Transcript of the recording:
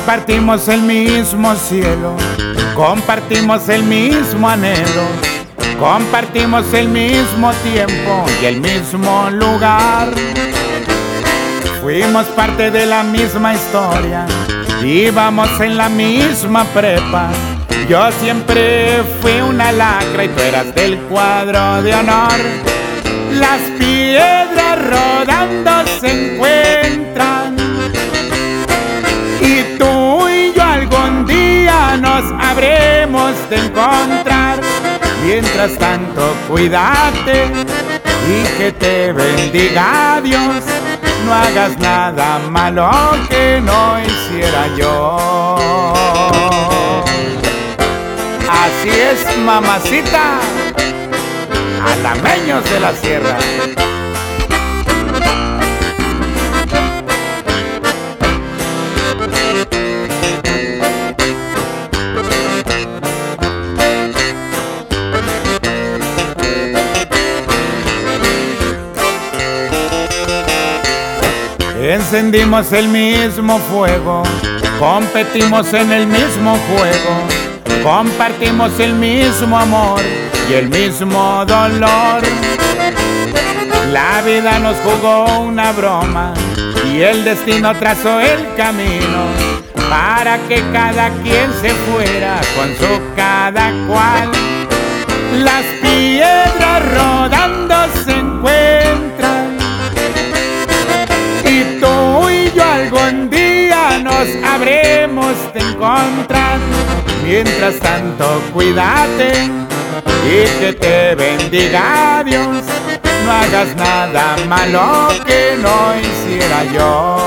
Compartimos el mismo cielo, compartimos el mismo anhelo, compartimos el mismo tiempo y el mismo lugar. Fuimos parte de la misma historia, íbamos en la misma prepa. Yo siempre fui una lacra y tú eras del cuadro de honor. Las piedras rodando se encuentran y tú y yo algún día nos habremos de encontrar. Mientras tanto, cuídate y que te bendiga Dios. No hagas nada malo que no hiciera yo. Así es, mamacita, alameños de la sierra. Encendimos el mismo fuego, competimos en el mismo juego, compartimos el mismo amor y el mismo dolor. La vida nos jugó una broma y el destino trazó el camino para que cada quien se fuera con su cada cual. Las piedras rodando se encuentran y tú y yo algún día nos habremos de encontrar. Mientras tanto, cuídate y que te bendiga Dios. No hagas nada malo que no hiciera yo.